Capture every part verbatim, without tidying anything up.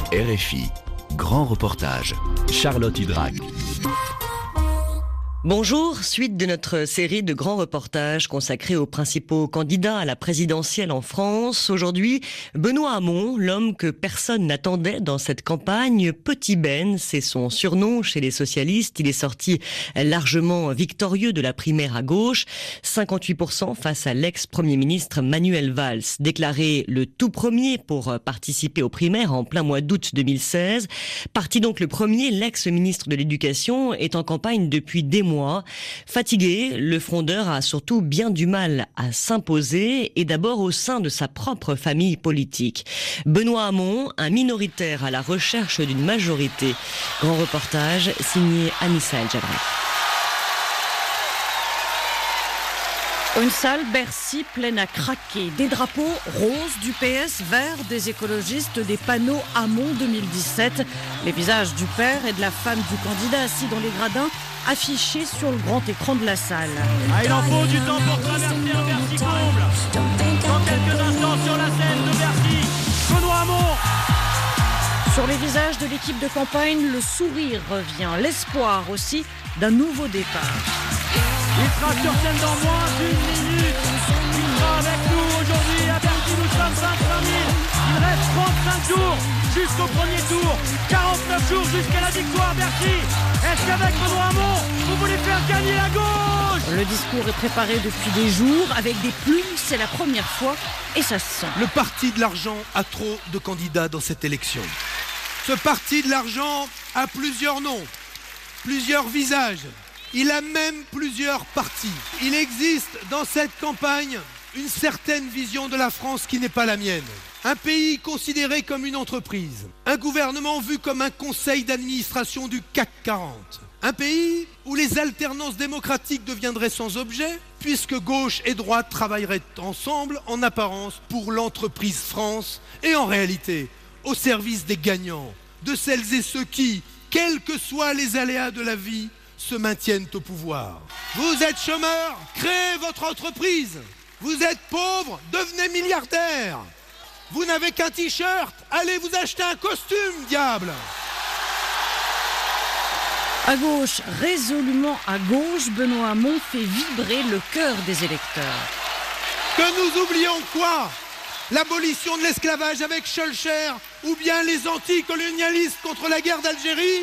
R F I, grand reportage, Charlotte Hydrac. Bonjour, suite de notre série de grands reportages consacrés aux principaux candidats à la présidentielle en France. Aujourd'hui, Benoît Hamon, l'homme que personne n'attendait dans cette campagne. Petit Ben, c'est son surnom chez les socialistes. Il est sorti largement victorieux de la primaire à gauche. cinquante-huit pour cent face à l'ex-premier ministre Manuel Valls. Déclaré le tout premier pour participer aux primaires en plein mois d'août deux mille seize. Parti donc le premier, l'ex-ministre de l'Éducation est en campagne depuis des mois. Fatigué, le frondeur a surtout bien du mal à s'imposer et d'abord au sein de sa propre famille politique. Benoît Hamon, un minoritaire à la recherche d'une majorité. Grand reportage signé Anissa El Jabrek. Une salle Bercy pleine à craquer. Des drapeaux roses du P S, verts des écologistes, des panneaux Hamon deux mille dix-sept. Les visages du père et de la femme du candidat assis dans les gradins, affichés sur le grand écran de la salle. Ah, il en faut du temps pour traverser un Bercy comble. Dans quelques instants sur la scène de Bercy, Benoît Hamon. Sur les visages de l'équipe de campagne, le sourire revient, l'espoir aussi d'un nouveau départ. Il sera sur scène dans moins d'une minute. Il sera avec nous aujourd'hui à Bercy. Nous sommes vingt-cinq mille. Il reste trente-cinq jours jusqu'au premier tour. quarante-neuf jours jusqu'à la victoire Bercy. Est-ce qu'avec Benoît Hamon, vous voulez faire gagner la gauche? Le discours est préparé depuis des jours avec des plumes. C'est la première fois et ça se sent. Le parti de l'argent a trop de candidats dans cette élection. Ce parti de l'argent a plusieurs noms, plusieurs visages. Il a même plusieurs partis. Il existe dans cette campagne une certaine vision de la France qui n'est pas la mienne. Un pays considéré comme une entreprise. Un gouvernement vu comme un conseil d'administration du C A C quarante. Un pays où les alternances démocratiques deviendraient sans objet, puisque gauche et droite travailleraient ensemble, en apparence, pour l'entreprise France, et en réalité, au service des gagnants, de celles et ceux qui, quels que soient les aléas de la vie, se maintiennent au pouvoir. Vous êtes chômeur, créez votre entreprise. Vous êtes pauvre, devenez milliardaire. Vous n'avez qu'un t-shirt, allez vous acheter un costume, diable. À gauche, résolument à gauche, Benoît Hamon fait vibrer le cœur des électeurs. Que nous oublions quoi? L'abolition de l'esclavage avec Schœlcher ou bien les anticolonialistes contre la guerre d'Algérie?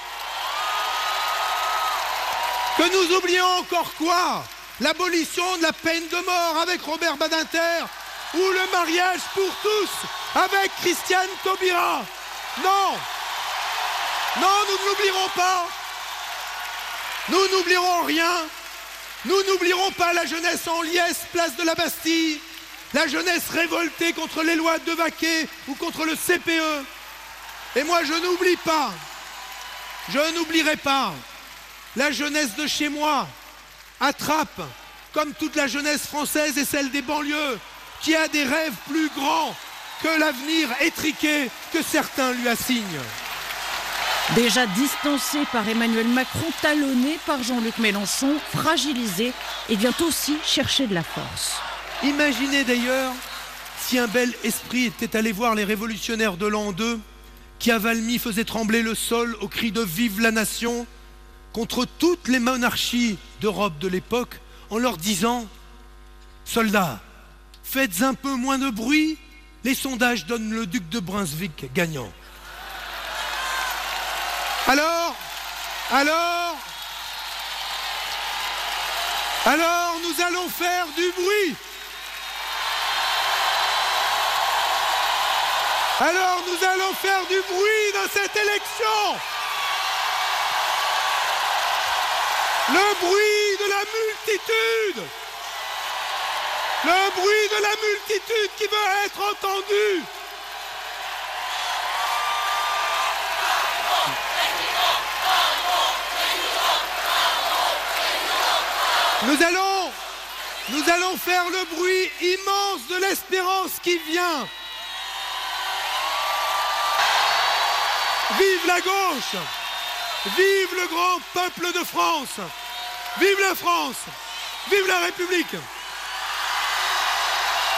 Que nous oublions encore quoi? L'abolition de la peine de mort avec Robert Badinter ou le mariage pour tous avec Christiane Taubira? Non! Non, nous ne l'oublierons pas! Nous n'oublierons rien! Nous n'oublierons pas la jeunesse en liesse, place de la Bastille, la jeunesse révoltée contre les lois de Vaquet ou contre le C P E. Et moi, je n'oublie pas, je n'oublierai pas la jeunesse de chez moi, à Trappes, comme toute la jeunesse française et celle des banlieues, qui a des rêves plus grands que l'avenir étriqué que certains lui assignent. Déjà distancé par Emmanuel Macron, talonné par Jean-Luc Mélenchon, fragilisé, et vient aussi chercher de la force. Imaginez d'ailleurs si un bel esprit était allé voir les révolutionnaires de l'an deux, qui à Valmy faisaient trembler le sol au cri de « Vive la nation !» contre toutes les monarchies d'Europe de l'époque, en leur disant « Soldats, faites un peu moins de bruit, les sondages donnent le duc de Brunswick gagnant. » Alors, alors, alors nous allons faire du bruit. Alors nous allons faire du bruit dans cette élection. Le bruit de la multitude. Le bruit de la multitude qui veut être entendu. Nous allons, nous allons faire le bruit immense de l'espérance qui vient. Vive la gauche! Vive le grand peuple de France! Vive la France! Vive la République!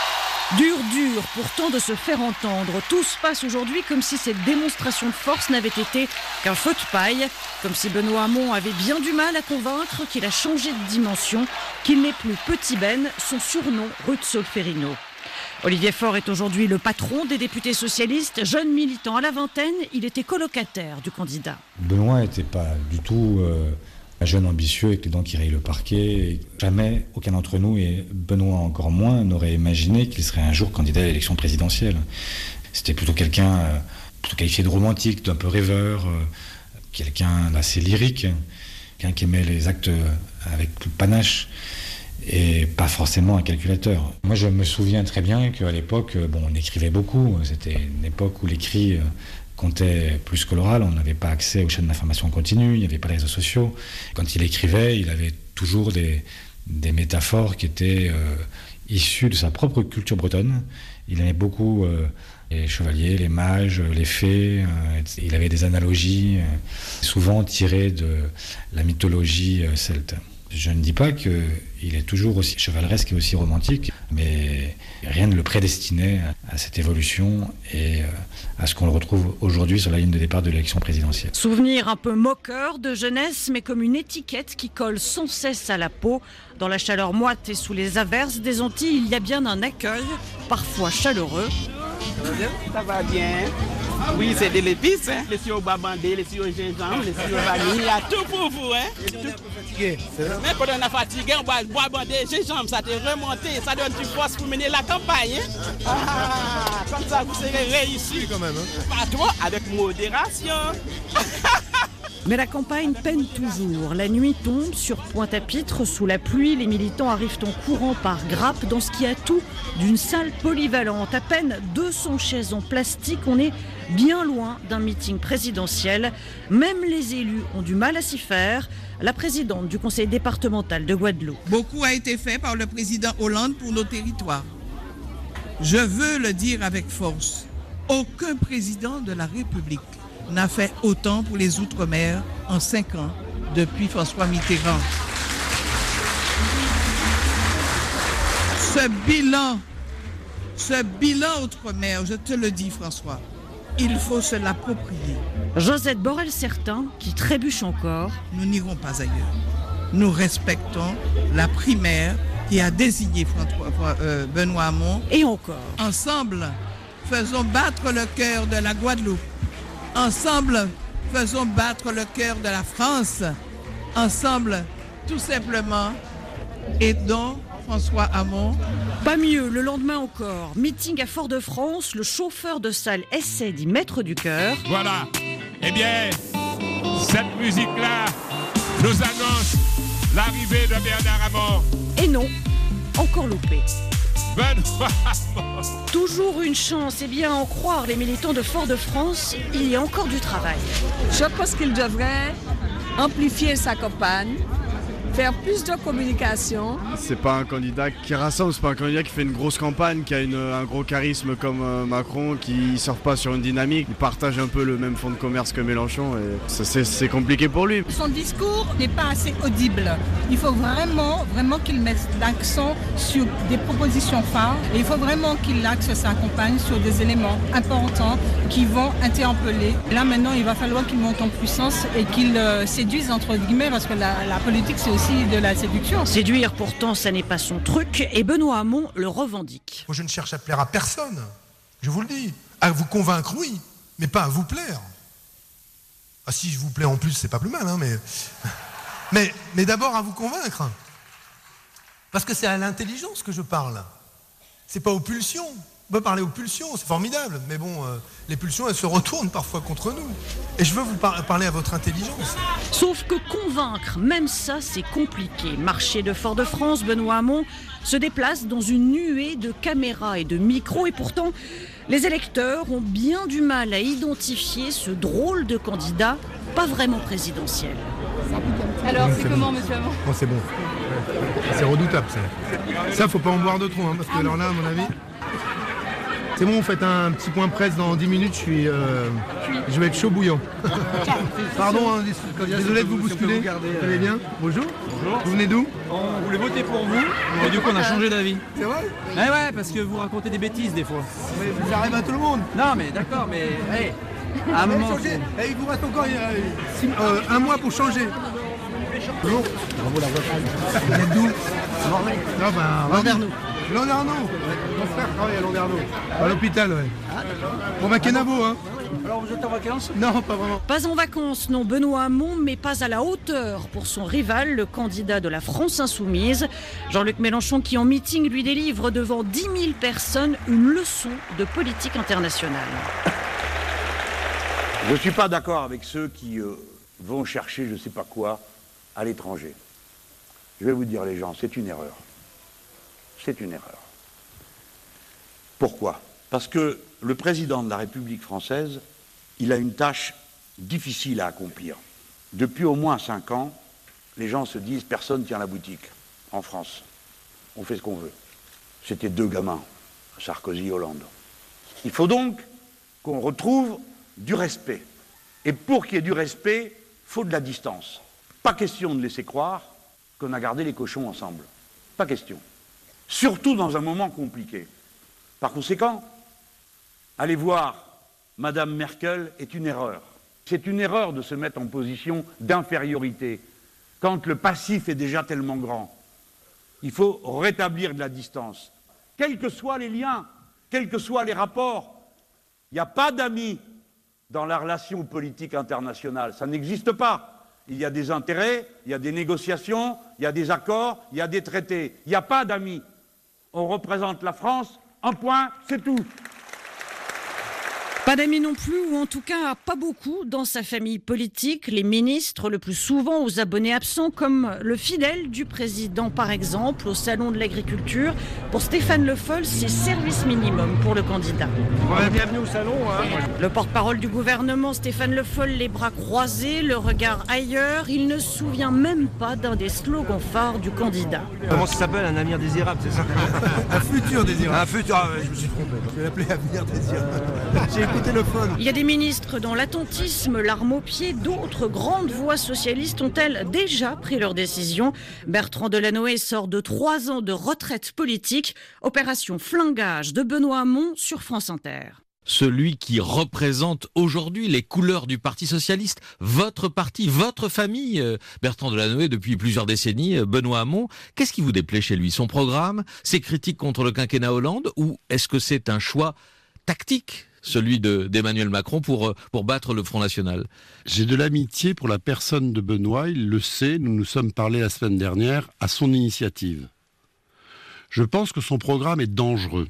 Dur, dur, pourtant de se faire entendre. Tout se passe aujourd'hui comme si cette démonstration de force n'avait été qu'un feu de paille, comme si Benoît Hamon avait bien du mal à convaincre qu'il a changé de dimension, qu'il n'est plus Petit Ben, son surnom rue de Solferino. Olivier Faure est aujourd'hui le patron des députés socialistes. Jeune militant à la vingtaine, il était colocataire du candidat. Benoît n'était pas du tout euh, un jeune ambitieux avec les dents qui rayent le parquet. Jamais aucun d'entre nous, et Benoît encore moins, n'aurait imaginé qu'il serait un jour candidat à l'élection présidentielle. C'était plutôt quelqu'un euh, plutôt qualifié de romantique, d'un peu rêveur, euh, quelqu'un d'assez lyrique, quelqu'un qui aimait les actes avec plus de panache. Et pas forcément un calculateur. Moi, je me souviens très bien qu'à l'époque, bon, on écrivait beaucoup. C'était une époque où l'écrit comptait plus que l'oral. On n'avait pas accès aux chaînes d'information continue, il n'y avait pas les réseaux sociaux. Quand il écrivait, il avait toujours des, des métaphores qui étaient euh, issues de sa propre culture bretonne. Il aimait beaucoup euh, les chevaliers, les mages, les fées. Euh, il avait des analogies, euh, souvent tirées de la mythologie euh, celte. Je ne dis pas qu'il est toujours aussi chevaleresque et aussi romantique, mais rien ne le prédestinait à cette évolution et à ce qu'on le retrouve aujourd'hui sur la ligne de départ de l'élection présidentielle. Souvenir un peu moqueur de jeunesse, mais comme une étiquette qui colle sans cesse à la peau. Dans la chaleur moite et sous les averses des Antilles, il y a bien un accueil, parfois chaleureux. Ça va bien. Oui, c'est de l'épice, hein. Les sirops babandés, les sirops gingembre, les sirops vanille, il y a tout pour vous, hein. Fatigué, mais quand on est fatigué, on va boire bandé, gingembre, ça te remonté, ça donne du force pour mener la campagne, hein. Ah, comme ça, vous serez réussi. Quand même, hein. Pas trop, avec modération. Mais la campagne peine toujours. La nuit tombe sur Pointe-à-Pitre. Sous la pluie, les militants arrivent en courant par grappe dans ce qui a tout d'une salle polyvalente. À peine deux cents chaises en plastique. On est bien loin d'un meeting présidentiel. Même les élus ont du mal à s'y faire. La présidente du conseil départemental de Guadeloupe. Beaucoup a été fait par le président Hollande pour nos territoires. Je veux le dire avec force. Aucun président de la République n'a fait autant pour les Outre-mer en cinq ans depuis François Mitterrand. Ce bilan, ce bilan Outre-mer, je te le dis François, il faut se l'approprier. Josette Borel-Certain qui trébuche encore. Nous n'irons pas ailleurs. Nous respectons la primaire qui a désigné François, euh, Benoît Hamon. Et encore. Ensemble, faisons battre le cœur de la Guadeloupe. Ensemble, faisons battre le cœur de la France. Ensemble, tout simplement, aidons François Hamon. Pas mieux, le lendemain encore. Meeting à Fort-de-France, le chauffeur de salle essaie d'y mettre du cœur. Voilà. Eh bien, cette musique-là nous annonce l'arrivée de Bernard Hamon. Et non, encore loupé. Benoît Toujours une chance, eh bien, en croire les militants de Fort-de-France, il y a encore du travail. Je pense qu'il devrait amplifier sa campagne, faire plus de communication. C'est pas un candidat qui rassemble, c'est pas un candidat qui fait une grosse campagne, qui a une, un gros charisme comme euh, Macron, qui ne surfe pas sur une dynamique, il partage un peu le même fonds de commerce que Mélenchon et ça, c'est, c'est compliqué pour lui. Son discours n'est pas assez audible. Il faut vraiment, vraiment qu'il mette l'accent sur des propositions phares et il faut vraiment qu'il axe sa campagne sur des éléments importants qui vont interpeller. Là maintenant, il va falloir qu'il monte en puissance et qu'il euh, séduise entre guillemets parce que la, la politique c'est aussi de la séduction. Séduire, pourtant, ça n'est pas son truc, et Benoît Hamon le revendique. Moi, je ne cherche à plaire à personne, je vous le dis. À vous convaincre, oui, mais pas à vous plaire. Ah si, je vous plais en plus, c'est pas plus mal, hein, mais... mais... Mais d'abord à vous convaincre. Parce que c'est à l'intelligence que je parle. C'est pas aux pulsions. On peut parler aux pulsions, c'est formidable, mais bon, euh, les pulsions, elles se retournent parfois contre nous. Et je veux vous par- parler à votre intelligence. Sauf que convaincre, même ça, c'est compliqué. Marché de Fort-de-France, Benoît Hamon se déplace dans une nuée de caméras et de micros, et pourtant, les électeurs ont bien du mal à identifier ce drôle de candidat, pas vraiment présidentiel. Alors, c'est, c'est comment, bon. Monsieur Hamon ? Oh, c'est bon. C'est redoutable, ça. Ça, faut pas en boire de trop, hein, parce que alors là, à mon avis... C'est bon, vous faites un petit point presse dans dix minutes, je suis, euh, je vais être chaud bouillant. Pardon, hein, désolé de vous bousculer. Vous allez bien ? Bonjour. Bonjour. Bonjour. Vous venez d'où? On voulait voter pour vous, mais du coup on a changé d'avis. C'est vrai? Ouais, ouais, parce que vous racontez des bêtises des fois. Mais ça arrive à tout le monde. Non, mais d'accord, mais hey, à un moment. Changez. faut- Eh, il vous reste encore euh, six- euh, un mois pour changer. Bonjour. Bravo la voiture. Vous êtes d'où? Non, ben, Landerneau. Landerneau. Mon frère travaille à Landerneau. À l'hôpital, ouais. Bon, bah, Kenavo, hein. Alors vous êtes en vacances? Non, pas vraiment. Pas en vacances, non, Benoît Hamon, mais pas à la hauteur pour son rival, le candidat de la France Insoumise. Jean-Luc Mélenchon qui en meeting lui délivre devant dix mille personnes une leçon de politique internationale. Je ne suis pas d'accord avec ceux qui euh, vont chercher je ne sais pas quoi à l'étranger. Je vais vous dire les gens, c'est une erreur. C'est une erreur. Pourquoi? Parce que le président de la République française, il a une tâche difficile à accomplir. Depuis au moins cinq ans, les gens se disent personne tient la boutique en France. On fait ce qu'on veut. C'était deux gamins, Sarkozy et Hollande. Il faut donc qu'on retrouve du respect. Et pour qu'il y ait du respect, il faut de la distance. Pas question de laisser croire qu'on a gardé les cochons ensemble. Pas question. Surtout dans un moment compliqué. Par conséquent, aller voir Madame Merkel est une erreur. C'est une erreur de se mettre en position d'infériorité quand le passif est déjà tellement grand. Il faut rétablir de la distance. Quels que soient les liens, quels que soient les rapports, il n'y a pas d'amis dans la relation politique internationale. Ça n'existe pas. Il y a des intérêts, il y a des négociations, il y a des accords, il y a des traités. Il n'y a pas d'amis. On représente la France, un point, c'est tout. Pas d'amis non plus, ou en tout cas pas beaucoup dans sa famille politique. Les ministres, le plus souvent aux abonnés absents, comme le fidèle du président par exemple, au Salon de l'Agriculture. Pour Stéphane Le Foll, c'est service minimum pour le candidat. Ouais, bienvenue au salon. Hein. Le porte-parole du gouvernement, Stéphane Le Foll, les bras croisés, le regard ailleurs. Il ne se souvient même pas d'un des slogans phares du candidat. Comment ça s'appelle? Un avenir désirable, c'est ça? Un futur désirable. Un futur, ah ouais, je me suis trompé. Je vais l'appeler Avenir Désirable. J'ai écouté Le Foll. Il y a des ministres dont l'attentisme, l'arme au pied, d'autres grandes voix socialistes ont-elles déjà pris leur décision. Bertrand Delanoë sort de trois ans de retraite politique. Opération flingage de Benoît Hamon sur France Inter. Celui qui représente aujourd'hui les couleurs du Parti socialiste, votre parti, votre famille, Bertrand Delanoë depuis plusieurs décennies, Benoît Hamon. Qu'est-ce qui vous déplaît chez lui? Son programme, ses critiques contre le quinquennat Hollande, ou est-ce que c'est un choix tactique, celui de, d'Emmanuel Macron pour, pour battre le Front National? J'ai de l'amitié pour la personne de Benoît, il le sait, nous nous sommes parlé la semaine dernière, à son initiative. Je pense que son programme est dangereux.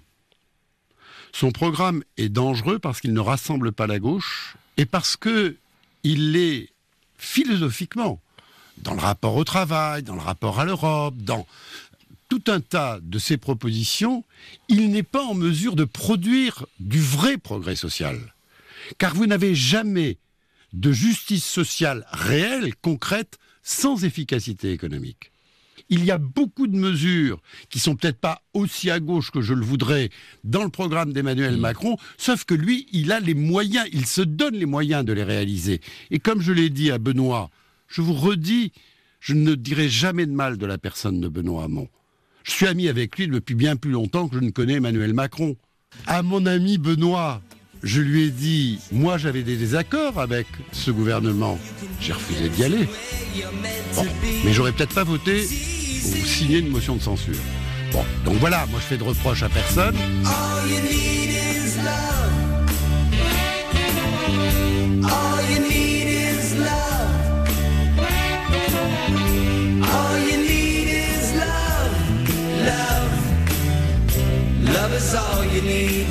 Son programme est dangereux parce qu'il ne rassemble pas la gauche et parce qu'il est philosophiquement, dans le rapport au travail, dans le rapport à l'Europe, dans tout un tas de ses propositions, il n'est pas en mesure de produire du vrai progrès social. Car vous n'avez jamais de justice sociale réelle, concrète, sans efficacité économique. Il y a beaucoup de mesures qui sont peut-être pas aussi à gauche que je le voudrais dans le programme d'Emmanuel mmh. Macron, sauf que lui, il a les moyens, il se donne les moyens de les réaliser. Et comme je l'ai dit à Benoît, je vous redis, je ne dirai jamais de mal de la personne de Benoît Hamon. Je suis ami avec lui depuis bien plus longtemps que je ne connais Emmanuel Macron. À mon ami Benoît, je lui ai dit, moi j'avais des désaccords avec ce gouvernement. J'ai refusé d'y aller. Bon, mais j'aurais peut-être pas voté ou signé une motion de censure. Bon, donc voilà, moi je fais de reproches à personne. All you need is love. All you need is love. All you need is love. Love. Love is all you need.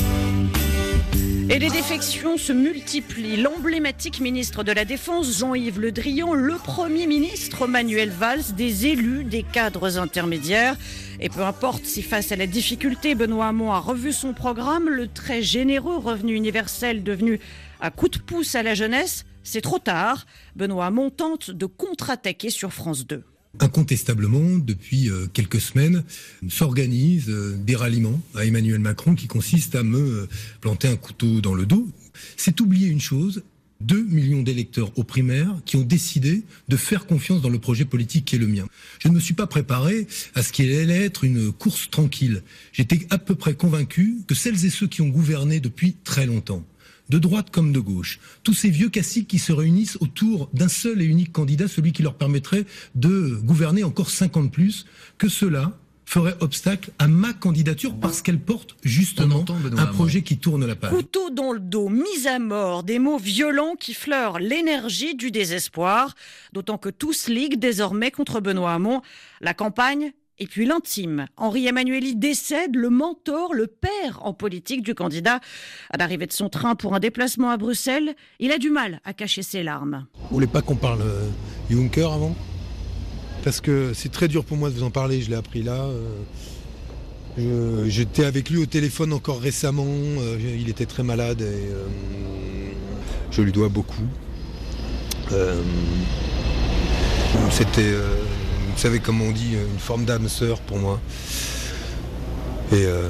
Et les défections se multiplient. L'emblématique ministre de la Défense, Jean-Yves Le Drian, le Premier ministre, Manuel Valls, des élus, des cadres intermédiaires. Et peu importe si face à la difficulté, Benoît Hamon a revu son programme, le très généreux revenu universel devenu un coup de pouce à la jeunesse, c'est trop tard. Benoît Hamon tente de contre-attaquer sur France deux. Incontestablement, depuis euh, quelques semaines, s'organisent euh, des ralliements à Emmanuel Macron qui consistent à me euh, planter un couteau dans le dos. C'est oublier une chose, deux millions d'électeurs aux primaires qui ont décidé de faire confiance dans le projet politique qui est le mien. Je ne me suis pas préparé à ce qu'il allait être une course tranquille. J'étais à peu près convaincu que celles et ceux qui ont gouverné depuis très longtemps, de droite comme de gauche, tous ces vieux caciques qui se réunissent autour d'un seul et unique candidat, celui qui leur permettrait de gouverner encore cinq ans de plus, que cela ferait obstacle à ma candidature parce qu'elle porte justement un projet qui tourne la page. Couteau dans le dos, mise à mort, des mots violents qui fleurent l'énergie du désespoir, d'autant que tous liguent désormais contre Benoît Hamon. La campagne et puis l'intime. Henri Emmanuelli décède, le mentor, le père en politique du candidat. À l'arrivée de son train pour un déplacement à Bruxelles, il a du mal à cacher ses larmes. Vous voulez pas qu'on parle euh, Juncker avant ? Parce que c'est très dur pour moi de vous en parler, je l'ai appris là. Euh, je, j'étais avec lui au téléphone encore récemment, euh, il était très malade et euh, je lui dois beaucoup. Euh, c'était, euh, vous savez comment on dit, une forme d'âme sœur pour moi. Et euh,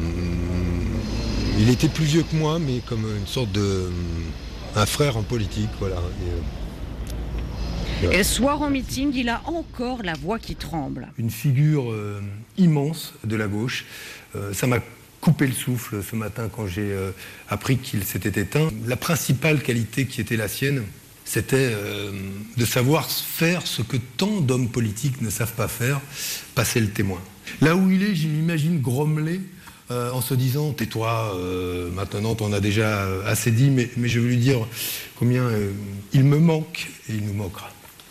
il était plus vieux que moi, mais comme une sorte de... un frère en politique, voilà. Et, euh, Et le soir en meeting, il a encore la voix qui tremble. Une figure euh, immense de la gauche. Euh, ça m'a coupé le souffle ce matin quand j'ai euh, appris qu'il s'était éteint. La principale qualité qui était la sienne, c'était euh, de savoir faire ce que tant d'hommes politiques ne savent pas faire, passer le témoin. Là où il est, je m'imagine grommeler euh, en se disant « tais-toi, euh, maintenant t'en as déjà assez dit », mais, mais je veux lui dire combien euh, il me manque et il nous manquera.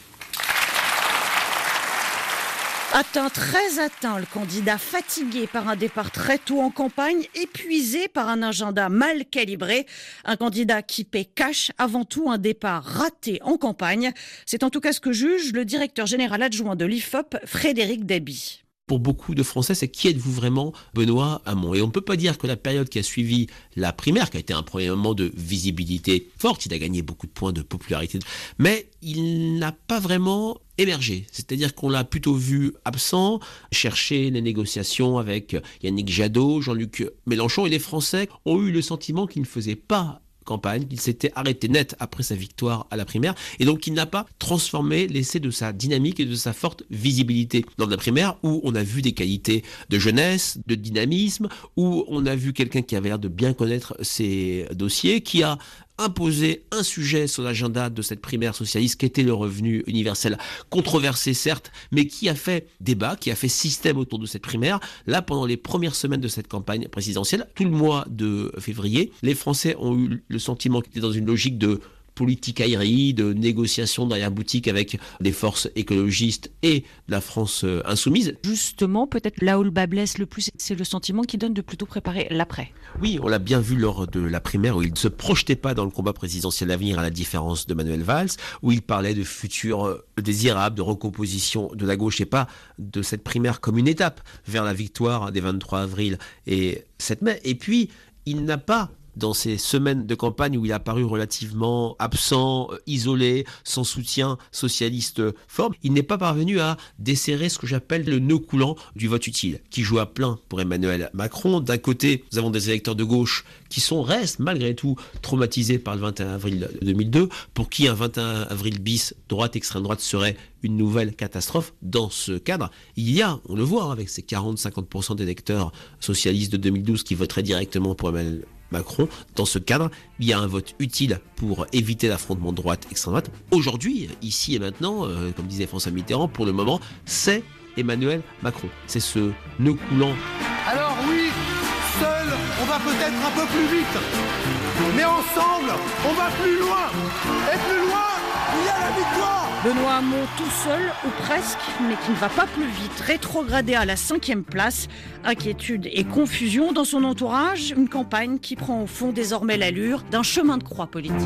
Atteint, très atteint, le candidat fatigué par un départ très tôt en campagne, épuisé par un agenda mal calibré, un candidat qui paie cash, avant tout un départ raté en campagne. C'est en tout cas ce que juge le directeur général adjoint de l'I F O P, Frédéric Dabi. Pour beaucoup de Français, c'est qui êtes-vous vraiment, Benoît Hamon ? Et on ne peut pas dire que la période qui a suivi la primaire, qui a été un premier moment de visibilité forte, il a gagné beaucoup de points de popularité, mais il n'a pas vraiment émergé. C'est-à-dire qu'on l'a plutôt vu absent, chercher les négociations avec Yannick Jadot, Jean-Luc Mélenchon, et les Français ont eu le sentiment qu'il ne faisait pas campagne, qu'il s'était arrêté net après sa victoire à la primaire et donc qu'il n'a pas transformé l'essai de sa dynamique et de sa forte visibilité dans la primaire où on a vu des qualités de jeunesse, de dynamisme, où on a vu quelqu'un qui avait l'air de bien connaître ses dossiers, qui a imposer un sujet sur l'agenda de cette primaire socialiste qui était le revenu universel, controversé certes, mais qui a fait débat, qui a fait système autour de cette primaire. Là, pendant les premières semaines de cette campagne présidentielle, tout le mois de février, les Français ont eu le sentiment qu'ils étaient dans une logique de politicaillerie, de négociation derrière boutique avec des forces écologistes et de la France insoumise. Justement, peut-être là où le bas blesse le plus, c'est le sentiment qui donne de plutôt préparer l'après. Oui, on l'a bien vu lors de la primaire où il ne se projetait pas dans le combat présidentiel à venir, à la différence de Manuel Valls, où il parlait de futur désirable, de recomposition de la gauche et pas de cette primaire comme une étape vers la victoire des vingt-trois avril et sept mai. Et puis, il n'a pas, dans ces semaines de campagne où il a paru relativement absent, isolé, sans soutien socialiste fort, il n'est pas parvenu à desserrer ce que j'appelle le nœud coulant du vote utile, qui joue à plein pour Emmanuel Macron. D'un côté, nous avons des électeurs de gauche qui sont, restent malgré tout traumatisés par le vingt et un avril deux mille deux, pour qui un vingt et un avril bis, droite, extrême droite, serait une nouvelle catastrophe. Dans ce cadre, il y a, on le voit, avec ces quarante à cinquante pour cent d'électeurs socialistes de deux mille douze qui voteraient directement pour Emmanuel Macron. Dans ce cadre, il y a un vote utile pour éviter l'affrontement droite-extrême droite. Aujourd'hui, ici et maintenant, euh, comme disait François Mitterrand, pour le moment, c'est Emmanuel Macron. C'est ce nœud coulant. Alors oui, seul, on va peut-être un peu plus vite, mais ensemble, on va plus loin. Et plus loin, il y a la victoire. Benoît Hamon tout seul, ou presque, mais qui ne va pas plus vite, rétrogradé à la cinquième place. Inquiétude et confusion dans son entourage, une campagne qui prend au fond désormais l'allure d'un chemin de croix politique.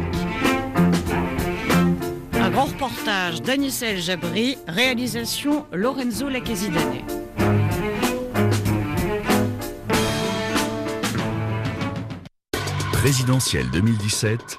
Un grand reportage d'Anissel Jabri, réalisation Lorenzo Lacchesidane. Présidentielle deux mille dix-sept,